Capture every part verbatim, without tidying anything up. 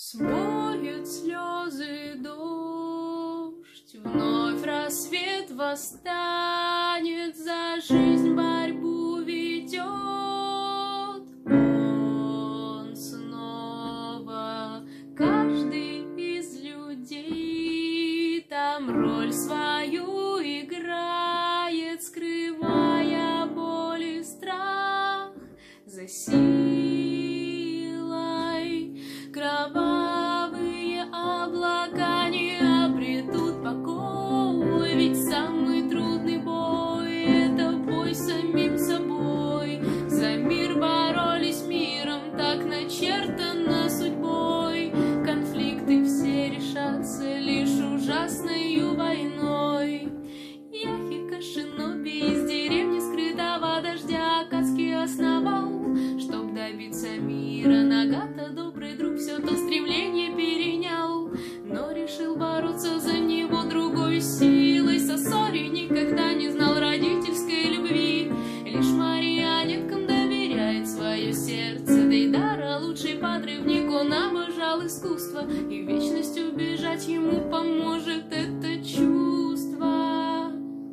Смоет слезы дождь, вновь рассвет восстанет, за жизнь борьбу ведет. Он снова, каждый из людей, там роль свою играет, скрывая боль и страх за силой. Кровавые облака не обретут покой, ведь самый трудный бой — это бой с самим собой. За мир боролись миром, так начертано судьбой. Конфликты все решатся лишь ужасною войной. Яхика Шиноби из деревни скрытого дождя Акацки основал, чтоб добиться мира. Нагата, добрый друг, все то стремление перенял, но решил бороться за него другой силой. Сосори никогда не знал родительской любви, лишь марионеткам доверяет свое сердце. Дейдара, лучший подрывник, он обожал искусство, и в вечность убежать ему поможет это чувство.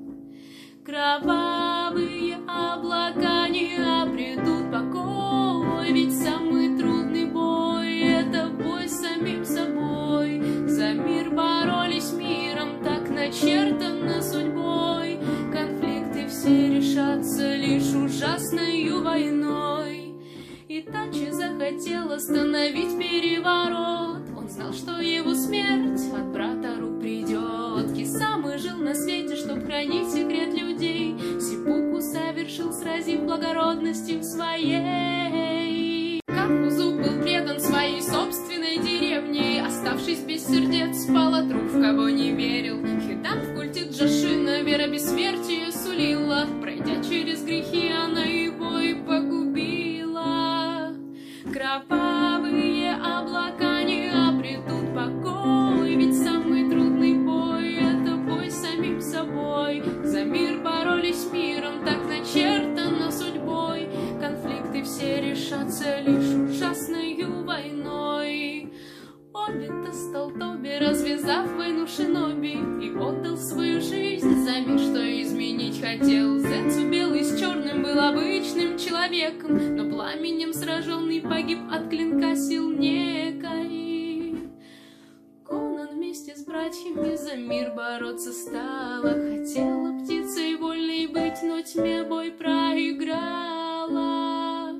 Кровавые облака не обретут покой, ведь самый трудный бой — это бой с самим собой. За мир боролись миром, так начертано судьбой. Конфликты все решатся лишь ужасною войной. Итачи захотел остановить переворот, он знал, что его смерть от брата рук придет. Кисамы жил на свете, чтоб хранить секрет людей. Сипуку совершил, сразив благородностью своей. Кахузу был предан своей собственной деревне, оставшись без сердец, спал от рук, в кого не верил. Хидан в культе Джашина вера бессмертия сулила, пройдя через грехи, она его и погубила. Кровавые облака не обретут покой, ведь самый трудный бой — это бой с самим собой. За мир боролись миром, так начертано судьбой. Конфликты все решатся лишь ужасною войной. Обита стал Тоби, развязав войну шиноби, и отдал свою жизнь за мир, что изменить хотел. Зецу белый с черным был обычным человеком, но пламенем сраженный погиб от клинка сил некой. Конан вместе с братьями за мир бороться стала, хотела птицей вольной быть, но тьме бой проиграла.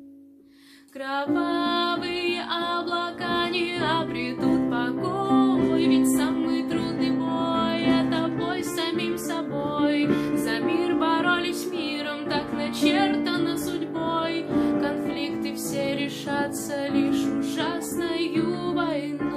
Кровавые облака не обретут покой, ведь самый трудный бой — это бой с самим собой. За мир боролись миром, так начертано судьбой. Конфликты все решатся лишь ужасною войной.